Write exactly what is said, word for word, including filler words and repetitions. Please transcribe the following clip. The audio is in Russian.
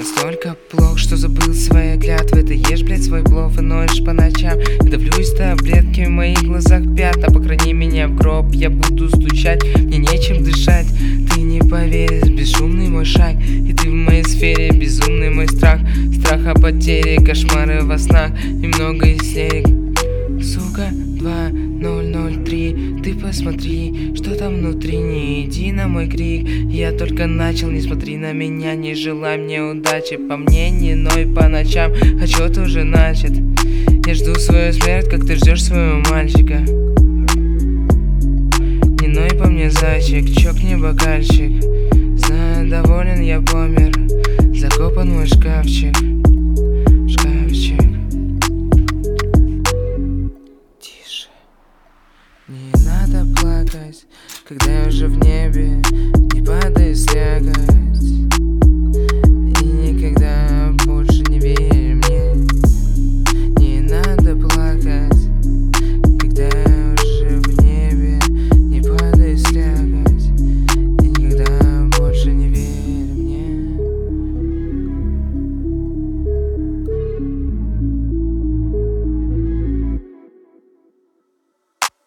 настолько плох, что забыл свои клятвы. Ты ешь, блядь, свой плов и ноешь по ночам. Давлюсь таблетки, в моих глазах пятна. Похорони меня в гроб, я буду стучать, мне нечем дышать. Ты не поверишь, бесшумный мой шаг, и ты в моей сфере, безумный мой страх. Страх о потере, кошмары во снах и много истерик. Сука, два ноль ноль три, ты посмотри, что там внутри, не иди на мой крик. Я только начал, не смотри на меня, не желай мне удачи. По мне не ной по ночам, а чё-то уже начат. Я жду свою смерть, как ты ждешь своего мальчика. Не ной по мне, зайчик, чокни бокальчик. Знаю, доволен, я помер, закопан мой шкафчик. Шкафчик. Тише. Не надо плакать, когда я уже в небе, не падай слякоть.